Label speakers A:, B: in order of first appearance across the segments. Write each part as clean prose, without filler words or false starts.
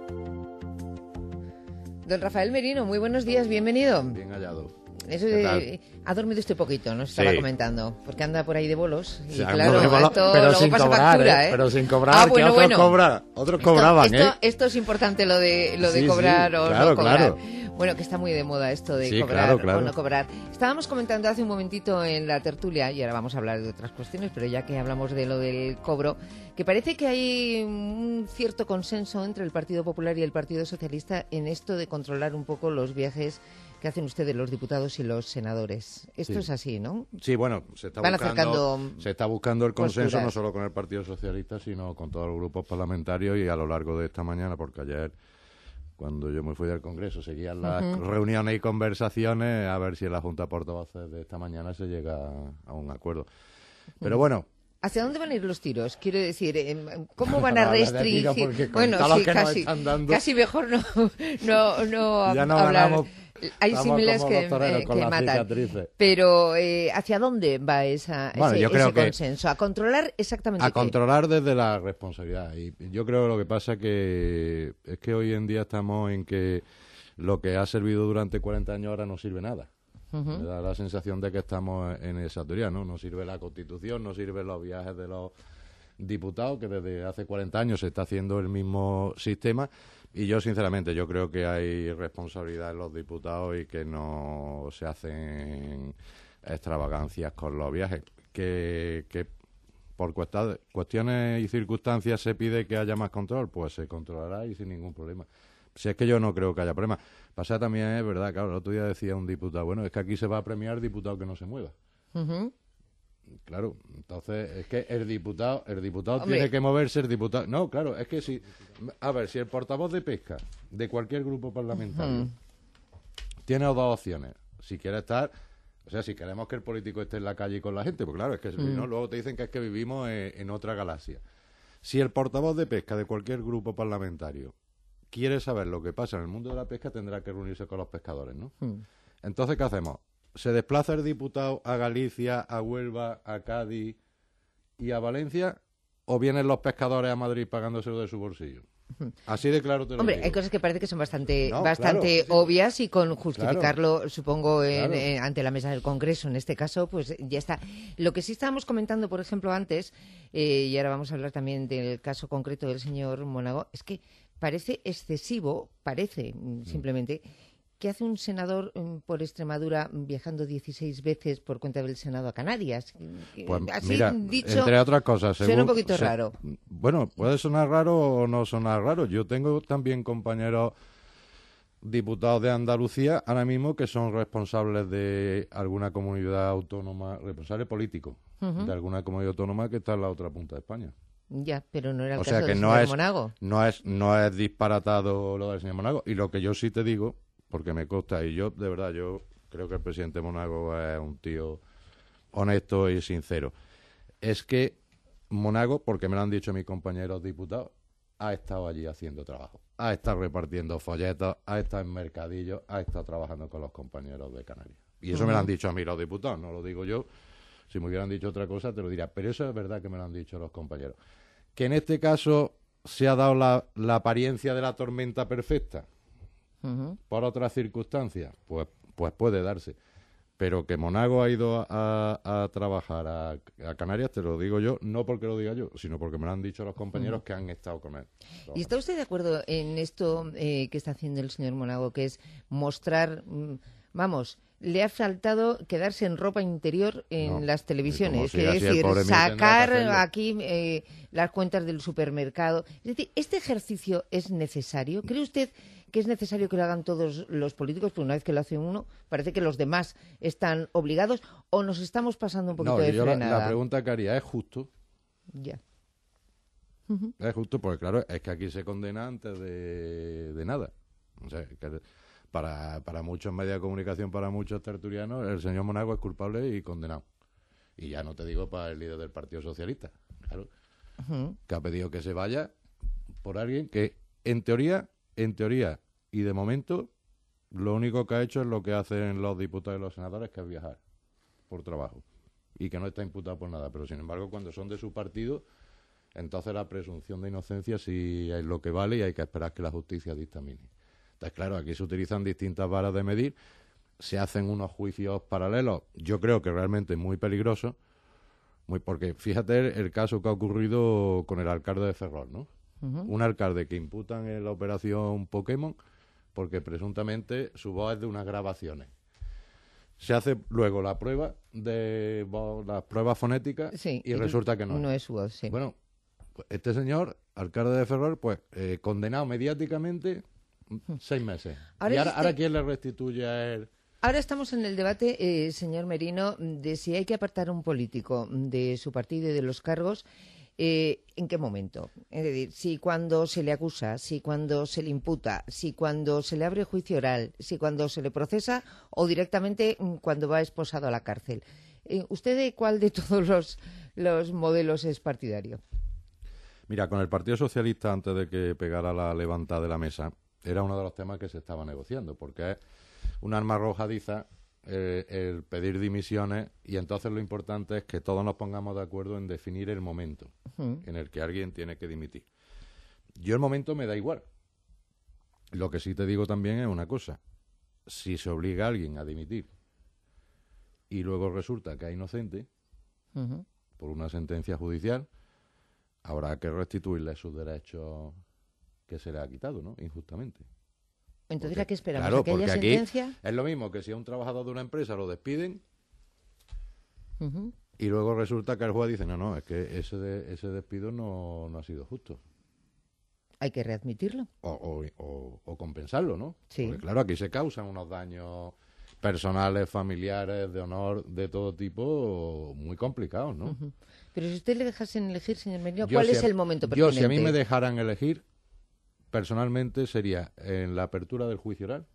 A: Don Rafael Merino, muy buenos días, bienvenido.
B: Bien hallado.
A: Eso ha dormido usted poquito, nos estaba comentando, porque anda por ahí de bolos. Y
B: Sí,
A: claro,
B: de bolos,
A: esto
B: pero
A: luego
B: sin
A: pasa
B: cobrar,
A: factura, ¿eh?
B: Pero sin cobrar,
A: bueno,
B: que otros cobran. Otros cobraban,
A: Esto es importante, lo de
B: Sí,
A: cobrar
B: sí,
A: o
B: claro,
A: no cobrar.
B: claro.
A: Bueno, que está muy de moda esto de
B: Sí,
A: cobrar
B: claro.
A: o no cobrar. Estábamos comentando hace un momentito en la tertulia, y ahora vamos a hablar de otras cuestiones, pero ya que hablamos de lo del cobro, que parece que hay un cierto consenso entre el Partido Popular y el Partido Socialista en esto de controlar un poco los viajes que hacen ustedes los diputados y los senadores. Esto es así, ¿no?
B: Sí, bueno, se está buscando el consenso
A: posturas.
B: no solo con el Partido Socialista, sino con todos los grupos parlamentarios y a lo largo de esta mañana, porque ayer, cuando yo me fui del Congreso, seguían las reuniones y conversaciones a ver si en la Junta de Portavoces de esta mañana se llega a un acuerdo. Pero bueno...
A: ¿Hacia dónde van a ir los tiros? Quiero decir, ¿cómo van a restringir?
B: Bueno, sí,
A: casi mejor no
B: ya no
A: hablar.
B: Ganamos,
A: hay símiles que matan. Pero ¿hacia dónde va ese consenso? ¿A controlar exactamente qué?
B: Controlar desde la responsabilidad. Y yo creo que lo que pasa es que hoy en día estamos en que lo que ha servido durante 40 años ahora no sirve nada. Me da la sensación de que estamos en esa teoría, ¿no? No sirve la Constitución, no sirven los viajes de los diputados, que desde hace 40 años se está haciendo el mismo sistema. Y yo, sinceramente, yo creo que hay responsabilidad en los diputados y que no se hacen extravagancias con los viajes. Que por cuestiones y circunstancias se pide que haya más control, pues se controlará y sin ningún problema. Si es que yo no creo que haya problema. Pasa también, es verdad, claro, el otro día decía un diputado, bueno, es que aquí se va a premiar diputado que no se mueva. Claro, entonces es que el diputado tiene que moverse, el diputado... No, claro, es que si... A ver, si el portavoz de pesca de cualquier grupo parlamentario tiene dos opciones. Si quiere estar... O sea, si queremos que el político esté en la calle con la gente, pues claro, es que si no, luego te dicen que es que vivimos en otra galaxia. Si el portavoz de pesca de cualquier grupo parlamentario quiere saber lo que pasa en el mundo de la pesca, tendrá que reunirse con los pescadores, ¿no? Entonces, ¿qué hacemos? ¿Se desplaza el diputado a Galicia, a Huelva, a Cádiz y a Valencia? ¿O vienen los pescadores a Madrid pagándoselo de su bolsillo? Así de claro te lo digo.
A: Hay cosas que parece que son bastante
B: claro,
A: obvias y con justificarlo, supongo, ante la mesa del Congreso. En este caso, pues ya está. Lo que sí estábamos comentando, por ejemplo, antes, y ahora vamos a hablar también del caso concreto del señor Monago, es que parece excesivo, simplemente, que hace un senador por Extremadura viajando 16 veces por cuenta del Senado a Canarias.
B: Pues
A: así
B: mira,
A: dicho,
B: entre otras cosas,
A: suena un poquito raro.
B: Bueno, puede sonar raro o no sonar raro. Yo tengo también compañeros diputados de Andalucía ahora mismo que son responsables de alguna comunidad autónoma, responsables políticos de alguna comunidad autónoma que está en la otra punta de España.
A: Ya, pero no era el
B: o
A: caso
B: sea que
A: del
B: no
A: señor
B: es,
A: Monago.
B: No es disparatado lo del señor Monago. Y lo que yo sí te digo, porque me consta, y yo, de verdad, yo creo que el presidente Monago es un tío honesto y sincero, es que Monago, porque me lo han dicho mis compañeros diputados, ha estado allí haciendo trabajo, ha estado repartiendo folletos, ha estado en mercadillos, ha estado trabajando con los compañeros de Canarias. Y eso me lo han dicho a mí los diputados, no lo digo yo. Si me hubieran dicho otra cosa te lo diría, pero eso es verdad que me lo han dicho los compañeros. Que en este caso se ha dado la apariencia de la tormenta perfecta por otras circunstancias, pues puede darse. Pero que Monago ha ido a trabajar a Canarias, te lo digo yo, no porque lo diga yo, sino porque me lo han dicho los compañeros que han estado con él.
A: ¿Y está usted de acuerdo en esto que está haciendo el señor Monago, que es mostrar, le ha faltado quedarse en ropa interior en las televisiones, es decir, sacar aquí las cuentas del supermercado? Es decir, ¿este ejercicio es necesario? ¿Cree usted que es necesario que lo hagan todos los políticos? Porque una vez que lo hace uno, parece que los demás están obligados, ¿o nos estamos pasando un poquito de frenada?
B: La pregunta que haría, ¿es justo?
A: Ya.
B: Es justo porque, claro, es que aquí se condena antes de nada. O sea, que para muchos medios de comunicación, para muchos tertulianos, el señor Monago es culpable y condenado. Y ya no te digo para el líder del Partido Socialista, claro, que ha pedido que se vaya por alguien que, en teoría, y de momento, lo único que ha hecho es lo que hacen los diputados y los senadores, que es viajar por trabajo. Y que no está imputado por nada. Pero, sin embargo, cuando son de su partido, entonces la presunción de inocencia sí es lo que vale y hay que esperar que la justicia dictamine. Entonces, claro, aquí se utilizan distintas varas de medir, se hacen unos juicios paralelos, yo creo que realmente muy peligrosos, porque fíjate el caso que ha ocurrido con el alcalde de Ferrol, ¿no? Un alcalde que imputan en la operación Pokémon porque presuntamente su voz es de unas grabaciones. Se hace luego la prueba de las pruebas fonéticas y resulta que
A: no es su voz. Sí.
B: Bueno, pues este señor, alcalde de Ferrol, pues condenado mediáticamente 6 meses. Ahora ¿quién le restituye a él?
A: Ahora estamos en el debate, señor Merino, de si hay que apartar a un político de su partido y de los cargos. ¿En qué momento? Es decir, si cuando se le acusa, si cuando se le imputa, si cuando se le abre juicio oral, si cuando se le procesa o directamente cuando va esposado a la cárcel. ¿Usted de cuál de todos los modelos es partidario?
B: Mira, con el Partido Socialista, antes de que pegara la levantada de la mesa, era uno de los temas que se estaba negociando, porque es un arma arrojadiza el pedir dimisiones, y entonces lo importante es que todos nos pongamos de acuerdo en definir el momento en el que alguien tiene que dimitir. Yo el momento me da igual. Lo que sí te digo también es una cosa: si se obliga a alguien a dimitir y luego resulta que es inocente por una sentencia judicial, habrá que restituirle sus derechos que se le ha quitado, ¿no? Injustamente.
A: Entonces, ¿a qué esperamos?
B: Claro,
A: ¿A que haya
B: porque
A: sentencia?
B: Aquí es lo mismo que si a un trabajador de una empresa lo despiden y luego resulta que el juez dice, no, es que ese despido no ha sido justo.
A: Hay que readmitirlo.
B: O compensarlo, ¿no?
A: Sí.
B: Porque claro, aquí se causan unos daños personales, familiares, de honor, de todo tipo, muy complicados, ¿no?
A: Pero si usted le dejasen elegir, señor Merino, ¿cuál es el momento pertinente?
B: Si a mí me dejaran elegir, personalmente sería en la apertura del juicio oral.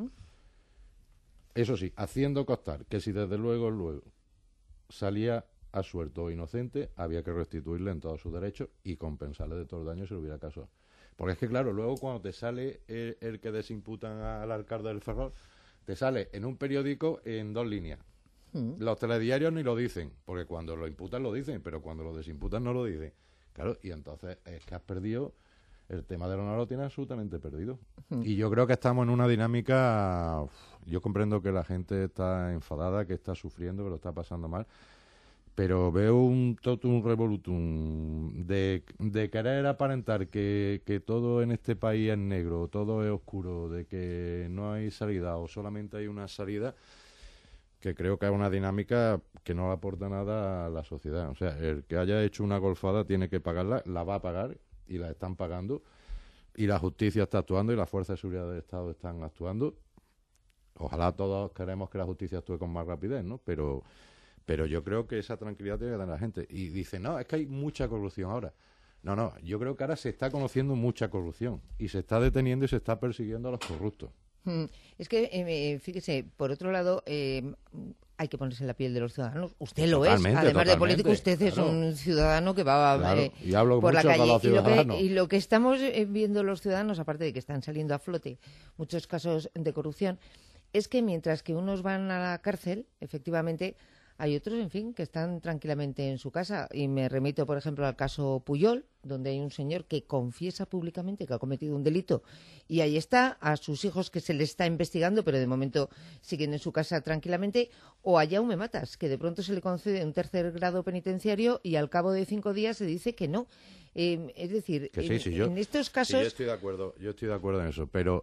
B: Eso sí, haciendo constar que si desde luego salía absuelto o inocente, había que restituirle en todos sus derechos y compensarle de todo el daño si le hubiera caso. Porque es que, claro, luego cuando te sale el que desimputan al alcalde del Ferrol, te sale en un periódico en 2 líneas. Los telediarios ni lo dicen, porque cuando lo imputan lo dicen, pero cuando lo desimputan no lo dicen. Claro, y entonces es que has perdido, el tema del honor lo tienes absolutamente perdido. Y yo creo que estamos en una dinámica, yo comprendo que la gente está enfadada, que está sufriendo, que lo está pasando mal, pero veo un totum revolutum de querer aparentar que todo en este país es negro, todo es oscuro, de que no hay salida o solamente hay una salida, que creo que es una dinámica que no le aporta nada a la sociedad. O sea, el que haya hecho una golfada tiene que pagarla, la va a pagar y la están pagando, y la justicia está actuando y las fuerzas de seguridad del Estado están actuando. Ojalá todos queremos que la justicia actúe con más rapidez, ¿no? Pero yo creo que esa tranquilidad tiene que tener la gente. Y dice, no, es que hay mucha corrupción ahora. No, yo creo que ahora se está conociendo mucha corrupción y se está deteniendo y se está persiguiendo a los corruptos.
A: Es que, fíjese, por otro lado, hay que ponerse en la piel de los ciudadanos. Usted lo
B: totalmente,
A: es, además
B: totalmente,
A: de político, usted es un ciudadano que va
B: y hablo
A: por la
B: mucho
A: calle.
B: con los ciudadanos.
A: Y lo que estamos viendo los ciudadanos, aparte de que están saliendo a flote muchos casos de corrupción, es que mientras que unos van a la cárcel, efectivamente, hay otros, en fin, que están tranquilamente en su casa. Y me remito, por ejemplo, al caso Pujol, donde hay un señor que confiesa públicamente que ha cometido un delito. Y ahí está, a sus hijos que se les está investigando, pero de momento siguen en su casa tranquilamente. O a Jaume Matas, que de pronto se le concede un 3er grado penitenciario y al cabo de 5 días se dice que no. Es decir,
B: que
A: en estos casos...
B: Sí, yo estoy de acuerdo en eso, pero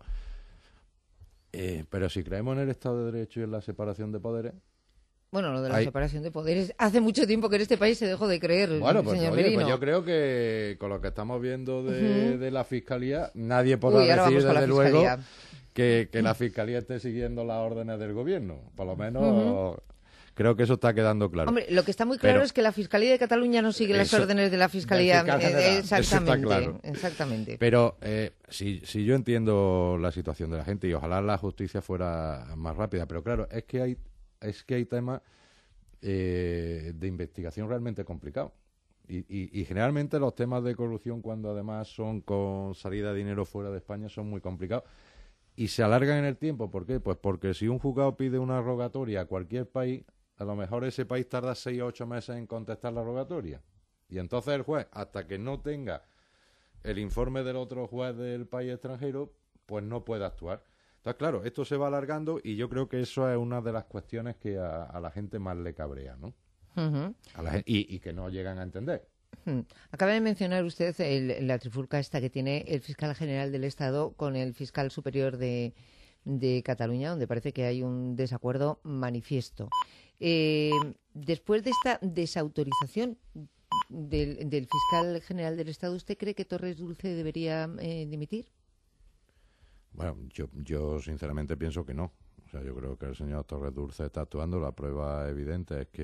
B: si creemos en el Estado de Derecho y en la separación de poderes...
A: Bueno, lo de la separación de poderes, hace mucho tiempo que en este país se dejó de creer,
B: pues,
A: señor Merino.
B: Pues yo creo que con lo que estamos viendo de la Fiscalía, nadie podrá decir desde luego que la Fiscalía esté siguiendo las órdenes del Gobierno. Por lo menos creo que eso está quedando claro.
A: Hombre, lo que está muy claro es que la Fiscalía de Cataluña no sigue las órdenes de la Fiscalía. Exactamente.
B: Pero si yo entiendo la situación de la gente y ojalá la justicia fuera más rápida, pero claro, es que hay temas de investigación realmente complicados. Y generalmente los temas de corrupción, cuando además son con salida de dinero fuera de España, son muy complicados. Y se alargan en el tiempo. ¿Por qué? Pues porque si un juzgado pide una rogatoria a cualquier país, a lo mejor ese país tarda 6 o 8 meses en contestar la rogatoria. Y entonces el juez, hasta que no tenga el informe del otro juez del país extranjero, pues no puede actuar. Entonces, claro, esto se va alargando y yo creo que eso es una de las cuestiones que a la gente más le cabrea, ¿no? A la gente, y que no llegan a entender.
A: Acaba de mencionar usted la trifulca esta que tiene el fiscal general del Estado con el fiscal superior de Cataluña, donde parece que hay un desacuerdo manifiesto. Después de esta desautorización del fiscal general del Estado, ¿usted cree que Torres Dulce debería dimitir?
B: Bueno, yo sinceramente pienso que no. O sea, yo creo que el señor Torres Dulce está actuando. La prueba evidente es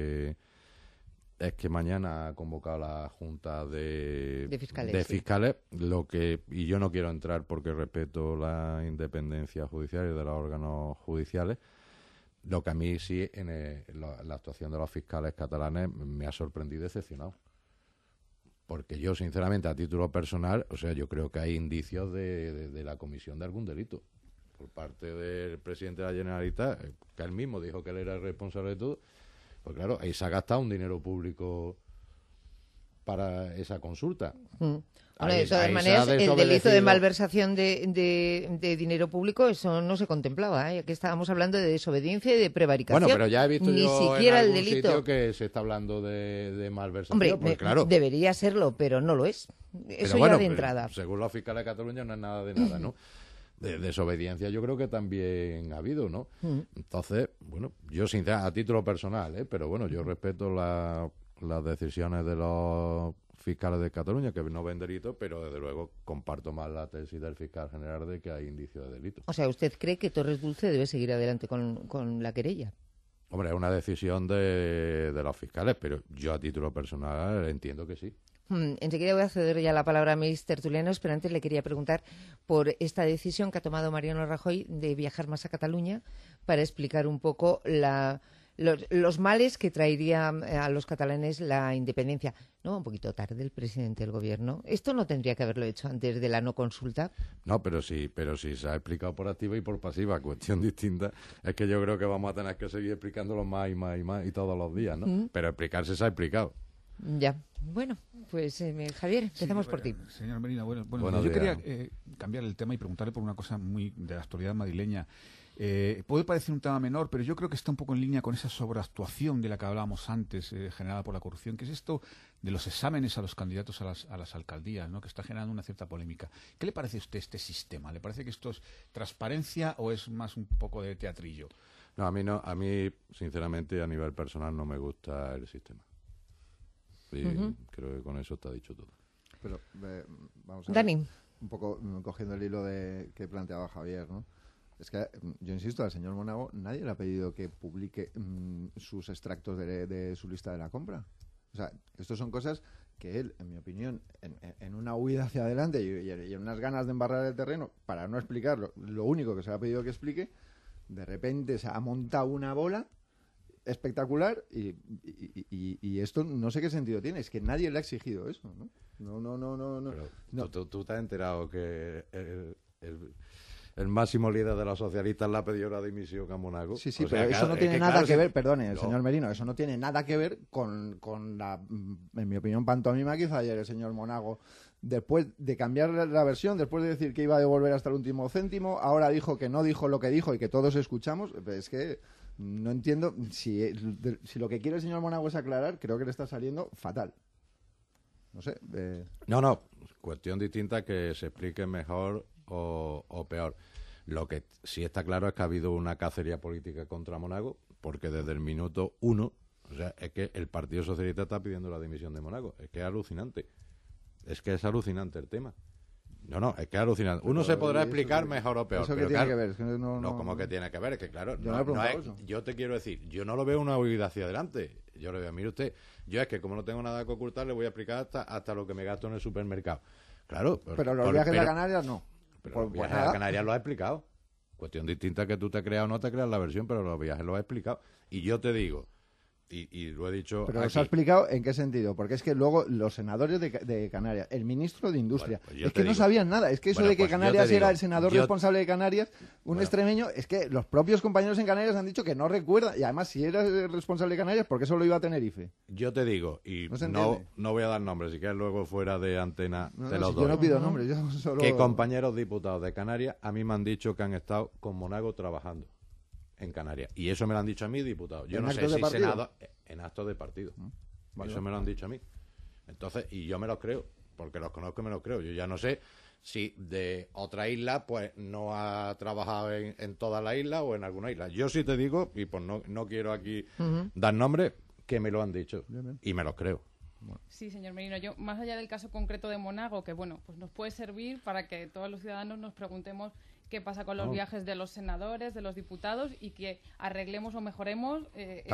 B: que mañana ha convocado la Junta de Fiscales, y yo no quiero entrar porque respeto la independencia judicial y de los órganos judiciales. Lo que a mí sí, la actuación de los fiscales catalanes me ha sorprendido y decepcionado. Porque yo, sinceramente, a título personal, o sea, yo creo que hay indicios de la comisión de algún delito por parte del presidente de la Generalitat, que él mismo dijo que él era el responsable de todo. Pues claro, ahí se ha gastado un dinero público para esa consulta.
A: Bueno, de todas maneras, el delito de malversación de dinero público, eso no se contemplaba, ¿eh? Aquí estábamos hablando de desobediencia y de prevaricación.
B: Bueno, pero ya he visto
A: ni
B: yo
A: siquiera
B: en algún
A: el delito
B: sitio que se está hablando de malversación.
A: Hombre,
B: pues claro.
A: debería serlo, pero no lo es. Eso
B: bueno,
A: ya de entrada.
B: Según los fiscales de Cataluña no es nada de nada, ¿no? De desobediencia yo creo que también ha habido, ¿no? Entonces, bueno, yo sinceramente, a título personal, pero bueno, yo respeto las decisiones de los fiscales de Cataluña, que no ven delito, pero desde luego comparto más la tesis del fiscal general de que hay indicios de delito.
A: O sea, ¿usted cree que Torres Dulce debe seguir adelante con la querella?
B: Hombre, es una decisión de los fiscales, pero yo a título personal entiendo que sí.
A: Enseguida voy a ceder ya la palabra a mis tertulianos, pero antes le quería preguntar por esta decisión que ha tomado Mariano Rajoy de viajar más a Cataluña para explicar un poco los males que traería a los catalanes la independencia. No, un poquito tarde el presidente del gobierno. ¿Esto no tendría que haberlo hecho antes de la no consulta?
B: No, pero sí se ha explicado por activa y por pasiva. Cuestión distinta es que yo creo que vamos a tener que seguir explicándolo más y más y más y todos los días, ¿no? Pero explicarse se ha explicado.
A: Ya. Bueno, pues Javier, empezamos por ti.
C: Señor Merino, bueno, yo quería cambiar el tema y preguntarle por una cosa muy de la actualidad madrileña. Puede parecer un tema menor, pero yo creo que está un poco en línea con esa sobreactuación de la que hablábamos antes, generada por la corrupción, que es esto de los exámenes a los candidatos a las alcaldías, ¿no? Que está generando una cierta polémica. ¿Qué le parece a usted este sistema? ¿Le parece que esto es transparencia o es más un poco de teatrillo?
B: No, a mí sinceramente, a nivel personal no me gusta el sistema. Sí, creo que con eso está dicho todo.
D: Pero vamos a
A: Dani.
D: ver, un poco cogiendo el hilo que planteaba Javier, ¿no? Es que, yo insisto, al señor Monago nadie le ha pedido que publique sus extractos de su lista de la compra. O sea, estas son cosas que él, en mi opinión, en una huida hacia adelante y en unas ganas de embarrar el terreno para no explicar lo único que se le ha pedido que explique, de repente se ha montado una bola espectacular y esto no sé qué sentido tiene. Es que nadie le ha exigido eso, ¿no? No.
B: Pero ¿tú te has enterado que el máximo líder de los socialistas le ha pedido la dimisión a Monago?
D: Sí, pero eso no tiene nada que ver, perdone, señor Merino, eso no tiene nada que ver con la, en mi opinión, pantomima que hizo ayer el señor Monago. Después de cambiar la versión, después de decir que iba a devolver hasta el último céntimo, ahora dijo que no dijo lo que dijo y que todos escuchamos. Es que no entiendo si lo que quiere el señor Monago es aclarar, creo que le está saliendo fatal. No sé.
B: No, cuestión distinta que se explique mejor o peor. Lo que sí está claro es que ha habido una cacería política contra Monago, porque desde el minuto 1, o sea, es que el Partido Socialista está pidiendo la dimisión de Monago. Es que es alucinante. Es que es alucinante el tema. No, es que es alucinante. Uno se podrá explicar mejor o peor.
D: ¿Eso
B: pero
D: qué tiene que ver? Es que
B: ¿cómo que tiene que ver? Es que claro,
D: yo
B: yo te quiero decir, yo no lo veo una huida hacia adelante. Yo lo veo, mire usted, yo es que como no tengo nada que ocultar, le voy a explicar hasta lo que me gasto en el supermercado. Claro.
D: Pero los viajes a Canarias no.
B: Pero los viajes a Canarias lo ha explicado. Cuestión distinta que tú te creas o no te creas la versión, pero los viajes lo ha explicado. Y yo te digo, y lo he dicho.
D: Pero os ha explicado en qué sentido, porque es que luego los senadores de Canarias, el ministro de Industria,
B: bueno, pues
D: es que no sabían nada. Es que eso de que Canarias era el senador responsable de Canarias, extremeño, es que los propios compañeros en Canarias han dicho que no recuerda. Y además, si era responsable de Canarias, ¿por qué solo iba a Tenerife?
B: Yo te digo, y no voy a dar nombres, si quieres luego fuera de antena te los doy.
D: Yo no pido nombres, yo solo...
B: Que compañeros diputados de Canarias a mí me han dicho que han estado con Monago trabajando en Canarias. Y eso me lo han dicho a mí, diputados. Yo no sé si senador... En actos de partido. Eso me lo han dicho a mí. Entonces, y yo me los creo, porque los conozco y me los creo. Yo ya no sé si de otra isla, pues no ha trabajado en toda la isla o en alguna isla. Yo sí te digo, y pues no quiero aquí dar nombres, que me lo han dicho. Bien. Y me los creo.
E: Sí, señor Merino, yo más allá del caso concreto de Monago, que bueno, pues nos puede servir para que todos los ciudadanos nos preguntemos qué pasa con los viajes de los senadores, de los diputados, y que arreglemos o mejoremos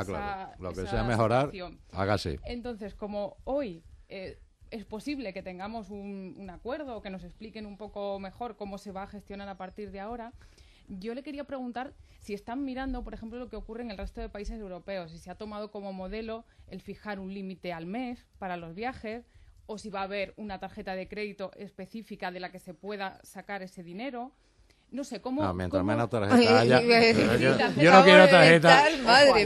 B: lo que sea mejorar,
E: situación.
B: Hágase.
E: Entonces, como hoy es posible que tengamos un acuerdo o que nos expliquen un poco mejor cómo se va a gestionar a partir de ahora, yo le quería preguntar si están mirando, por ejemplo, lo que ocurre en el resto de países europeos, si se ha tomado como modelo el fijar un límite al mes para los viajes, o si va a haber una tarjeta de crédito específica de la que se pueda sacar ese dinero. No sé, ¿cómo...?
B: No, mientras menos tarjeta haya...
A: Yo no quiero tarjeta. Madre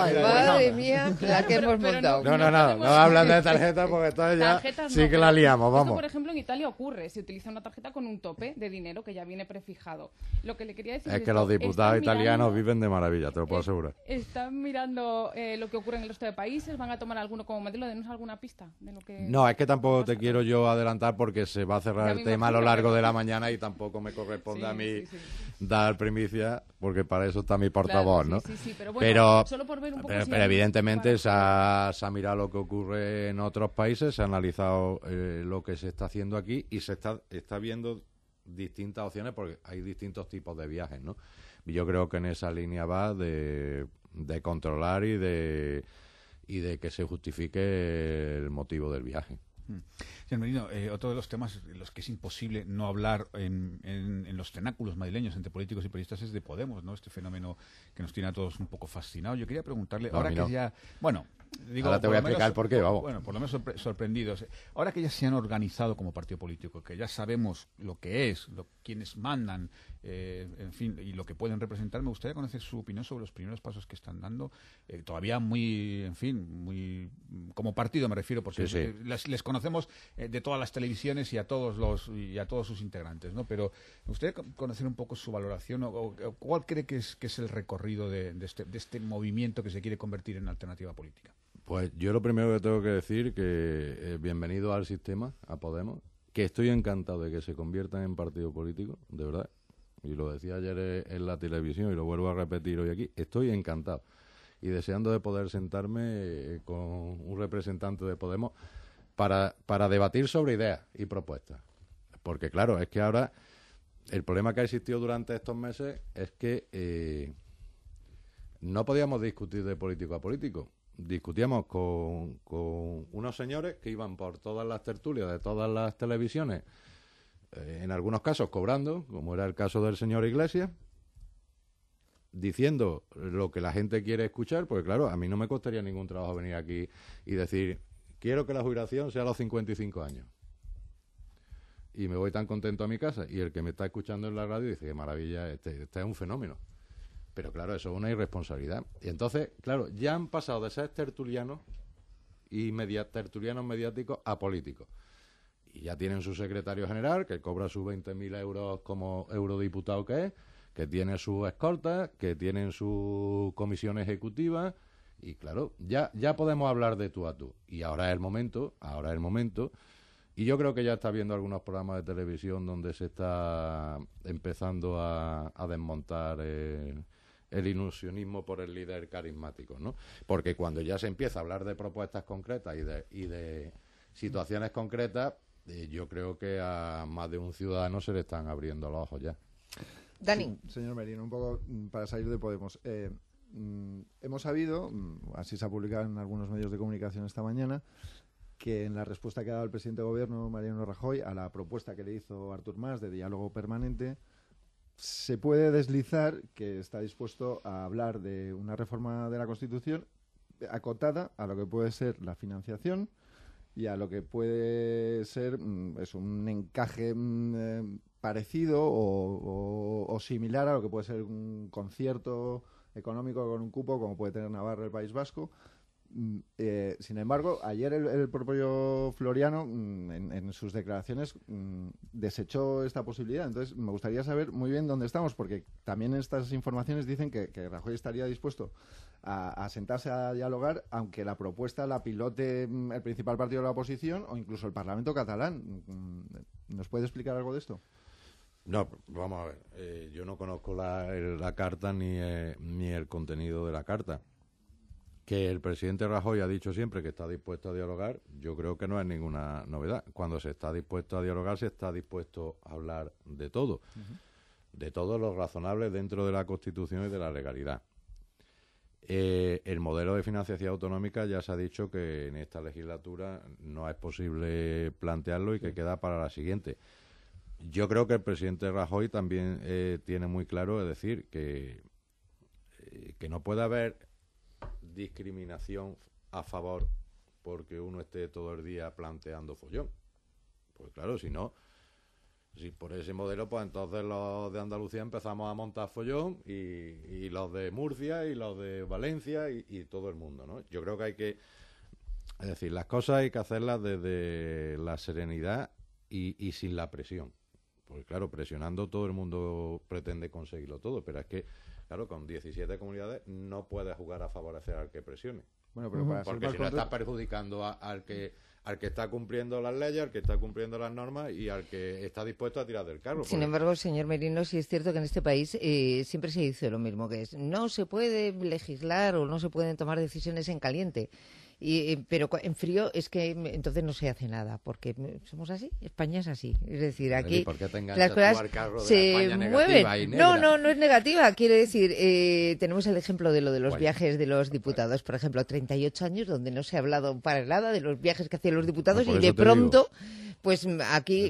A: mía, la que hemos montado.
B: No hablan de tarjeta porque entonces ya sí que la liamos, vamos.
E: Esto, por ejemplo, en Italia ocurre. Se utiliza una tarjeta con un tope de dinero que ya viene prefijado. Lo que le quería decir
B: es que los diputados italianos viven de maravilla, te lo puedo asegurar.
E: ¿Están mirando lo que ocurre en el resto de países? ¿Van a tomar alguno como modelo? ¿Denos alguna pista de lo que...?
B: No, es que tampoco te quiero yo adelantar porque se va a cerrar el tema a lo largo de la mañana y tampoco me corresponde a mí dar primicia, porque para eso está mi portavoz, ¿no?
E: Pero bueno, solo por ver un poco
B: pero evidentemente se ha mirado lo que ocurre en otros países, se ha analizado lo que se está haciendo aquí y se está viendo distintas opciones porque hay distintos tipos de viajes, ¿no? Y yo creo que en esa línea va de controlar y de que se justifique el motivo del viaje.
C: Señor Merino, otro de los temas en los que es imposible no hablar en los cenáculos madrileños entre políticos y periodistas es de Podemos, ¿no? Este fenómeno que nos tiene a todos un poco fascinados. Yo quería preguntarle, ahora que ya... Bueno, digo,
B: ahora te voy a explicar por qué, vamos.
C: Bueno, por lo menos sorprendidos. Ahora que ya se han organizado como partido político, que ya sabemos lo que es, quiénes mandan, en fin, y lo que pueden representar, me gustaría conocer su opinión sobre los primeros pasos que están dando. Todavía muy como partido me refiero, porque les conocemos de todas las televisiones y a todos sus integrantes, ¿no? Pero me gustaría conocer un poco su valoración o cuál cree que es el recorrido de este movimiento que se quiere convertir en alternativa política.
B: Pues yo lo primero que tengo que decir que bienvenido al sistema, a Podemos, que estoy encantado de que se conviertan en partido político, de verdad, y lo decía ayer en la televisión y lo vuelvo a repetir hoy aquí, estoy encantado y deseando de poder sentarme con un representante de Podemos para debatir sobre ideas y propuestas. Porque claro, es que ahora el problema que ha existido durante estos meses es que no podíamos discutir de político a político. Discutíamos con unos señores que iban por todas las tertulias de todas las televisiones, en algunos casos cobrando, como era el caso del señor Iglesias, diciendo lo que la gente quiere escuchar, porque claro, a mí no me costaría ningún trabajo venir aquí y decir, quiero que la jubilación sea a los 55 años. Y me voy tan contento a mi casa. Y el que me está escuchando en la radio dice, qué maravilla, este es un fenómeno. Pero claro, eso es una irresponsabilidad. Y entonces, claro, ya han pasado de ser tertulianos y tertulianos mediáticos a políticos. Y ya tienen su secretario general, que cobra sus 20.000 euros como eurodiputado que tiene sus escoltas, que tienen su comisión ejecutiva. Y claro, ya podemos hablar de tú a tú. Y ahora es el momento. Y yo creo que ya está viendo algunos programas de televisión donde se está empezando a desmontar el ilusionismo por el líder carismático, ¿no? Porque cuando ya se empieza a hablar de propuestas concretas y de situaciones concretas, yo creo que a más de un ciudadano se le están abriendo los ojos ya.
A: Dani.
D: Sí, señor Merino, un poco para salir de Podemos. Hemos sabido, así se ha publicado en algunos medios de comunicación esta mañana, que en la respuesta que ha dado el presidente de Gobierno, Mariano Rajoy, a la propuesta que le hizo Artur Mas de diálogo permanente, se puede deslizar que está dispuesto a hablar de una reforma de la Constitución acotada a lo que puede ser la financiación y a lo que puede ser un encaje parecido o similar a lo que puede ser un concierto económico con un cupo, como puede tener Navarra, el País Vasco. Sin embargo, ayer el propio Floriano en sus declaraciones desechó esta posibilidad. Entonces, me gustaría saber muy bien dónde estamos, porque también estas informaciones dicen que Rajoy estaría dispuesto a sentarse a dialogar, aunque la propuesta la pilote el principal partido de la oposición o incluso el Parlamento catalán. ¿Nos puede explicar algo de esto?
B: No, vamos a ver. Yo no conozco la carta ni el contenido de la carta. Que el presidente Rajoy ha dicho siempre que está dispuesto a dialogar, yo creo que no es ninguna novedad. Cuando se está dispuesto a dialogar, se está dispuesto a hablar de todo. De todo lo razonable dentro de la Constitución y de la legalidad. El modelo de financiación autonómica ya se ha dicho que en esta legislatura no es posible plantearlo y que queda para la siguiente. Yo creo que el presidente Rajoy también tiene muy claro, es decir, que no puede haber discriminación a favor porque uno esté todo el día planteando follón. Pues claro, si por ese modelo, pues entonces los de Andalucía empezamos a montar follón y los de Murcia y los de Valencia y todo el mundo, ¿no? Yo creo que es decir, las cosas hay que hacerlas desde la serenidad y sin la presión. Porque claro, presionando todo el mundo pretende conseguirlo todo, pero es que claro, con 17 comunidades no puede jugar a favorecer al que presione.
D: Bueno, pero
B: porque si no está perjudicando al que está cumpliendo las leyes, al que está cumpliendo las normas y al que está dispuesto a tirar del carro.
A: Sin embargo, señor Merino, sí es cierto que en este país siempre se dice lo mismo, que es no se puede legislar o no se pueden tomar decisiones en caliente. Pero en frío es que entonces no se hace nada, porque somos así, España es así. Es decir, aquí las cosas se mueven. No es negativa. Quiere decir, tenemos el ejemplo de lo de los viajes de los diputados, por ejemplo, 38 años donde no se ha hablado para nada de los viajes que hacían los diputados y de pronto, pues aquí,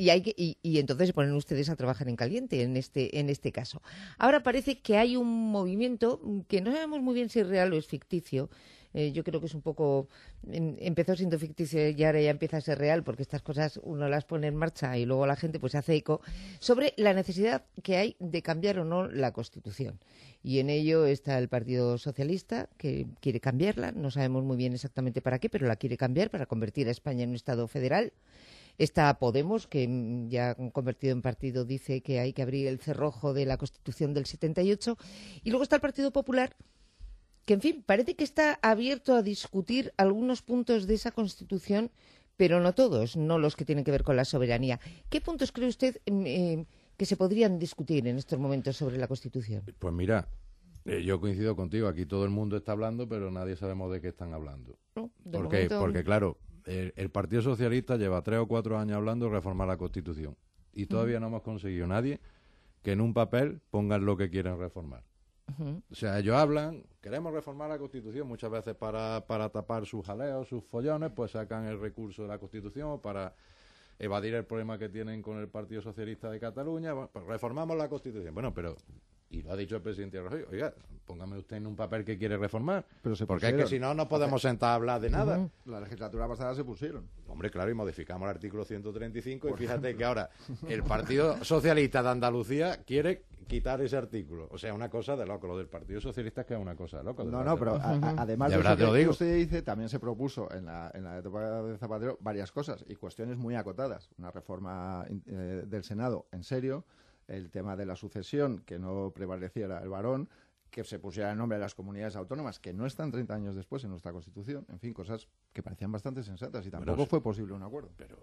A: y entonces se ponen ustedes a trabajar en caliente en este caso. Ahora parece que hay un movimiento que no sabemos muy bien si es real o es ficticio. Yo creo que es un poco... empezó siendo ficticio y ahora ya empieza a ser real, porque estas cosas uno las pone en marcha y luego la gente pues hace eco, sobre la necesidad que hay de cambiar o no la Constitución. Y en ello está el Partido Socialista, que quiere cambiarla, no sabemos muy bien exactamente para qué, pero la quiere cambiar para convertir a España en un Estado federal. Está Podemos, que ya convertido en partido dice que hay que abrir el cerrojo de la Constitución del 78. Y luego está el Partido Popular, que, en fin, parece que está abierto a discutir algunos puntos de esa Constitución, pero no todos, no los que tienen que ver con la soberanía. ¿Qué puntos cree usted que se podrían discutir en estos momentos sobre la Constitución?
B: Pues mira, yo coincido contigo, aquí todo el mundo está hablando, pero nadie sabemos de qué están hablando.
A: No,
B: porque claro, el Partido Socialista lleva 3 o 4 años hablando de reformar la Constitución y todavía no hemos conseguido nadie que en un papel pongan lo que quieren reformar. O sea, ellos hablan, queremos reformar la Constitución, muchas veces para tapar sus jaleos, sus follones, pues sacan el recurso de la Constitución para evadir el problema que tienen con el Partido Socialista de Cataluña. Bueno, pues reformamos la Constitución. Bueno, pero, y lo ha dicho el presidente Rajoy, oiga, póngame usted en un papel que quiere reformar, porque es que si no, no podemos sentar a hablar de nada.
D: La legislatura pasada se pusieron.
B: Hombre, claro, y modificamos el artículo 135 y fíjate que ahora el Partido Socialista de Andalucía quiere quitar ese artículo. O sea, una cosa de loco. Lo del Partido Socialista es que es una cosa de loco.
D: No, pero además de eso que usted dice, también se propuso en la etapa de Zapatero varias cosas y cuestiones muy acotadas. Una reforma del Senado, en serio, el tema de la sucesión, que no prevaleciera el varón, que se pusiera el nombre de las comunidades autónomas, que no están 30 años después en nuestra Constitución. En fin, cosas que parecían bastante sensatas y tampoco fue posible un acuerdo.
B: Pero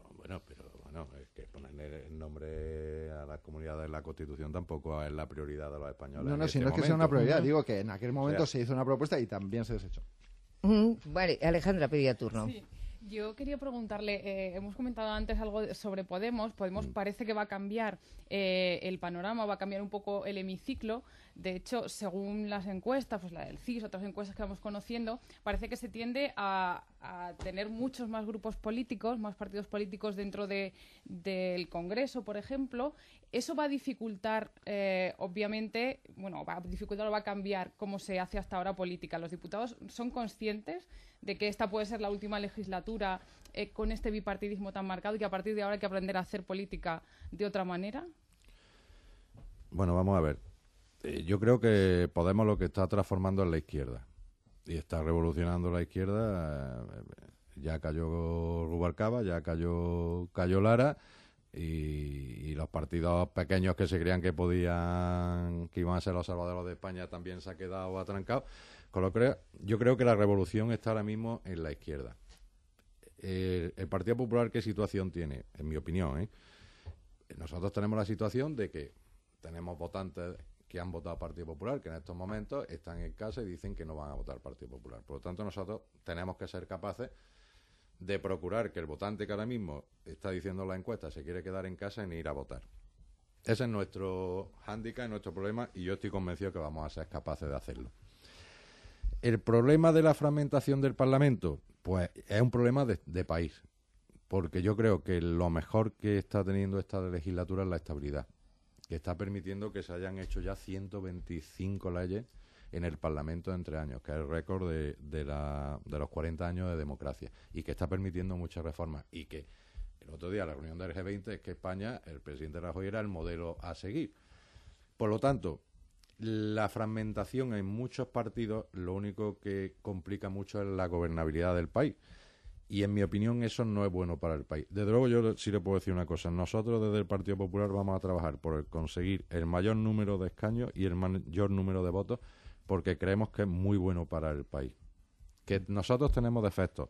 B: es que ponerle el nombre a las comunidades en la Constitución tampoco es la prioridad de los españoles.
D: No, si no es que sea una prioridad, digo que en aquel momento se hizo una propuesta y también se desechó.
A: Vale, Alejandra pedía turno.
E: Sí. Yo quería preguntarle, hemos comentado antes algo sobre Podemos. Podemos parece que va a cambiar el panorama, va a cambiar un poco el hemiciclo. De hecho, según las encuestas, pues la del CIS, otras encuestas que vamos conociendo, parece que se tiende a a tener muchos más grupos políticos, más partidos políticos dentro del Congreso, por ejemplo. Eso va a dificultar, obviamente, bueno, va a dificultar o va a cambiar cómo se hace hasta ahora política. ¿Los diputados son conscientes de que esta puede ser la última legislatura con este bipartidismo tan marcado y que a partir de ahora hay que aprender a hacer política de otra manera?
B: Bueno, vamos a ver. Yo creo que Podemos lo que está transformando es la izquierda. Y está revolucionando la izquierda. Ya cayó Rubalcaba, ya cayó Lara, y los partidos pequeños que se creían que iban a ser los salvadores de España también se ha quedado atrancado. Yo creo que la revolución está ahora mismo en la izquierda. El Partido Popular, ¿qué situación tiene? En mi opinión, nosotros tenemos la situación de que tenemos votantes que han votado Partido Popular, que en estos momentos están en casa y dicen que no van a votar Partido Popular. Por lo tanto, nosotros tenemos que ser capaces de procurar que el votante que ahora mismo está diciendo en la encuesta se quiere quedar en casa y ni ir a votar. Ese es nuestro hándicap, nuestro problema, y yo estoy convencido que vamos a ser capaces de hacerlo. El problema de la fragmentación del Parlamento, pues es un problema de país, porque yo creo que lo mejor que está teniendo esta legislatura es la estabilidad, que está permitiendo que se hayan hecho ya 125 leyes en el Parlamento en 3 años, que es el récord de los 40 años de democracia, y que está permitiendo muchas reformas, y que el otro día la reunión del G20 es que España, el presidente Rajoy era el modelo a seguir. Por lo tanto, la fragmentación en muchos partidos lo único que complica mucho es la gobernabilidad del país. Y en mi opinión eso no es bueno para el país. Desde luego yo sí le puedo decir una cosa. Nosotros desde el Partido Popular vamos a trabajar por conseguir el mayor número de escaños y el mayor número de votos, porque creemos que es muy bueno para el país. Que nosotros tenemos defectos,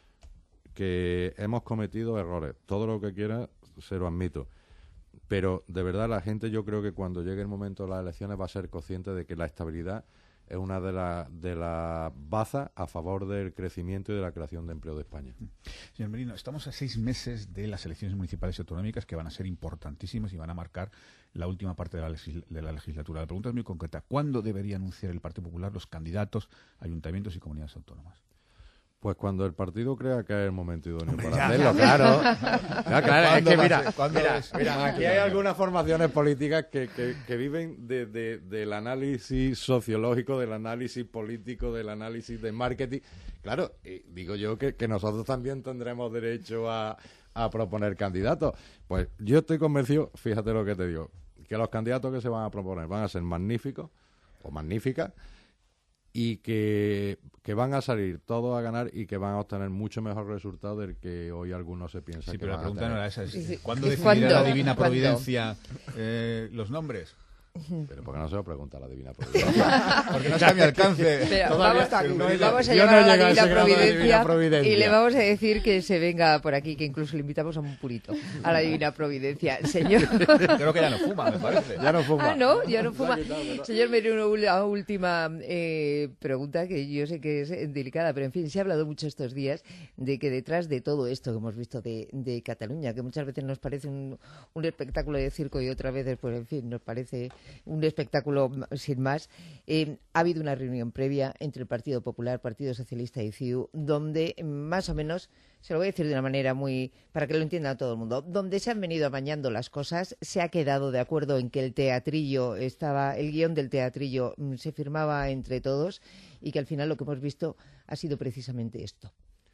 B: que hemos cometido errores. Todo lo que quiera se lo admito. Pero de verdad la gente, yo creo que cuando llegue el momento de las elecciones va a ser consciente de que la estabilidad es una de las bazas a favor del crecimiento y de la creación de empleo de España.
C: Señor Merino, estamos a 6 meses de las elecciones municipales y autonómicas, que van a ser importantísimas y van a marcar la última parte de la legislatura. La pregunta es muy concreta. ¿Cuándo debería anunciar el Partido Popular los candidatos a ayuntamientos y comunidades autónomas?
B: Pues cuando el partido crea que es el momento idóneo para hacerlo, claro. Claro, es que mira, aquí hay algunas formaciones políticas que viven del análisis sociológico, del análisis político, del análisis de marketing. Claro, digo yo que nosotros también tendremos derecho a proponer candidatos. Pues yo estoy convencido, fíjate lo que te digo, que los candidatos que se van a proponer van a ser magníficos o magníficas, y que van a salir todos a ganar y que van a obtener mucho mejor resultado del que hoy algunos se piensan que van a tener. Sí, pero la pregunta no era esa.
C: ¿Cuándo decidirá la Divina Providencia los nombres?
B: Pero ¿por qué no se lo pregunta a la Divina Providencia?
C: Porque no está a mi alcance.
A: Pero vamos a llamar a la Divina Providencia y le vamos a decir que se venga por aquí, que incluso le invitamos a un purito, a la Divina Providencia. Señor...
C: Creo que ya no fuma, me parece.
B: Ya no fuma.
A: Ah, ¿no? Ya no fuma. Señor Merino, una última pregunta que yo sé que es delicada, pero en fin, se ha hablado mucho estos días de que detrás de todo esto que hemos visto de Cataluña, que muchas veces nos parece un espectáculo de circo y otras veces, pues en fin, nos parece un espectáculo sin más. Ha habido una reunión previa entre el Partido Popular, Partido Socialista y CiU, donde más o menos, se lo voy a decir de una manera muy, para que lo entienda todo el mundo, donde se han venido amañando las cosas, se ha quedado de acuerdo en que el guión del teatrillo se firmaba entre todos, y que al final lo que hemos visto ha sido precisamente esto.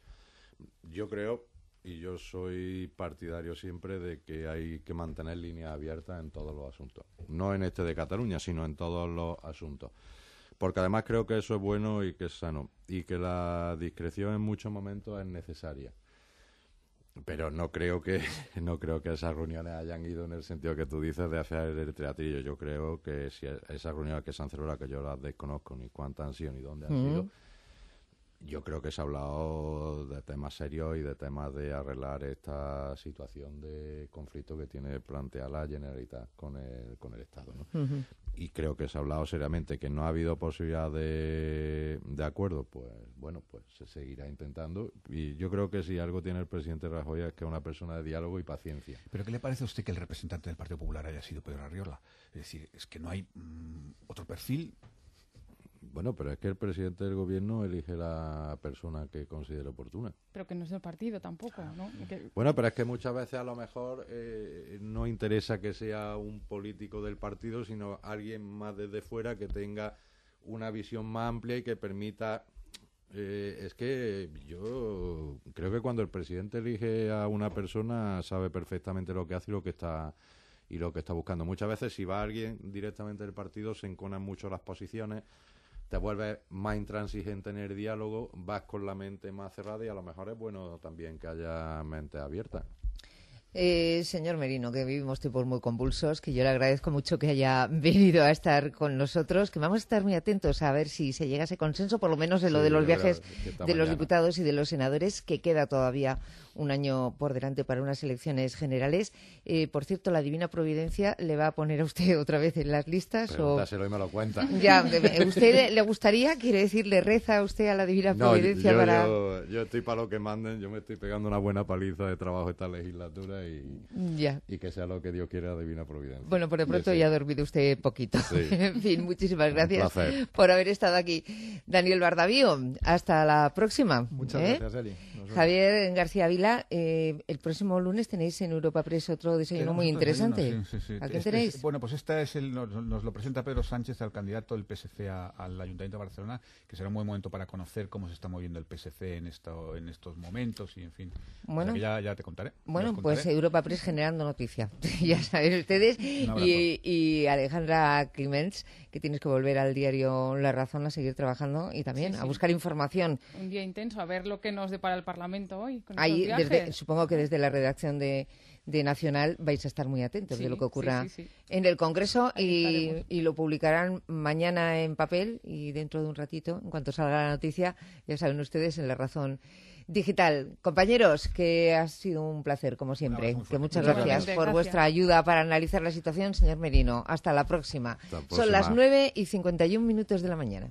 B: Yo creo, y yo soy partidario siempre de que hay que mantener líneas abiertas en todos los asuntos. No en este de Cataluña, sino en todos los asuntos. Porque además creo que eso es bueno y que es sano. Y que la discreción en muchos momentos es necesaria. Pero no creo que esas reuniones hayan ido en el sentido que tú dices de hacer el teatrillo. Yo creo que si esas reuniones que se han celebrado, que yo las desconozco ni cuántas han sido ni dónde han sido, yo creo que se ha hablado de temas serios y de temas de arreglar esta situación de conflicto que tiene planteada la Generalitat con el Estado, ¿no? Y creo que se ha hablado seriamente. Que no ha habido posibilidad de acuerdo, pues bueno, pues se seguirá intentando. Y yo creo que si algo tiene el presidente Rajoy es que es una persona de diálogo y paciencia.
C: ¿Pero qué le parece a usted que el representante del Partido Popular haya sido Pedro Arriola? Es decir, es que no hay otro perfil.
B: Bueno, pero es que el presidente del gobierno elige la persona que considere oportuna.
E: Pero que no es el partido tampoco, ¿no?
B: Bueno, pero es que muchas veces a lo mejor no interesa que sea un político del partido, sino alguien más desde fuera que tenga una visión más amplia y que permita... es que yo creo que cuando el presidente elige a una persona sabe perfectamente lo que hace y lo que está buscando. Muchas veces si va alguien directamente del partido se enconan mucho las posiciones, te vuelves más intransigente en el diálogo, vas con la mente más cerrada y a lo mejor es bueno también que haya mente abierta.
A: Señor Merino, que vivimos tiempos muy convulsos, que yo le agradezco mucho que haya venido a estar con nosotros, que vamos a estar muy atentos a ver si se llega a ese consenso, por lo menos en lo de los viajes de los diputados y de los senadores, que queda todavía un año por delante para unas elecciones generales. Por cierto, la Divina Providencia le va a poner a usted otra vez en las listas.
B: Pregúntaselo y me lo cuenta.
A: Ya, ¿usted le gustaría? ¿Quiere decir, le reza a usted a la Divina Providencia para...?
B: Yo estoy para lo que manden, yo me estoy pegando una buena paliza de trabajo esta legislatura y que sea lo que Dios quiera, Divina Providencia.
A: Bueno, por de pronto ya ha dormido usted poquito. Sí. En fin, muchísimas gracias por haber estado aquí. Daniel Bardavío, hasta la próxima.
D: Muchas gracias, Eli.
A: Javier García Vila, el próximo lunes tenéis en Europa Press otro desayuno muy interesante.
C: Sí.
A: ¿A quién tenéis?
C: Bueno, pues esta es nos lo presenta Pedro Sánchez, al candidato del PSC al Ayuntamiento de Barcelona, que será un buen momento para conocer cómo se está moviendo el PSC en estos momentos y, en fin. Bueno, ya te contaré.
A: Bueno, pues Europa Press generando noticia. Ya saben ustedes. Y Alejandra Climents, que tienes que volver al diario La Razón a seguir trabajando y también a buscar información.
E: Un día intenso, a ver lo que nos depara el Parlamento hoy. Con
A: ahí, supongo que desde la redacción de Nacional vais a estar muy atentos de lo que ocurra en el Congreso y lo publicarán mañana en papel y dentro de un ratito, en cuanto salga la noticia, ya saben ustedes, en La Razón Digital. Compañeros, que ha sido un placer, como siempre. Que muchas gracias por vuestra ayuda para analizar la situación, señor Merino. Hasta la próxima. Son las 9:51 de la mañana.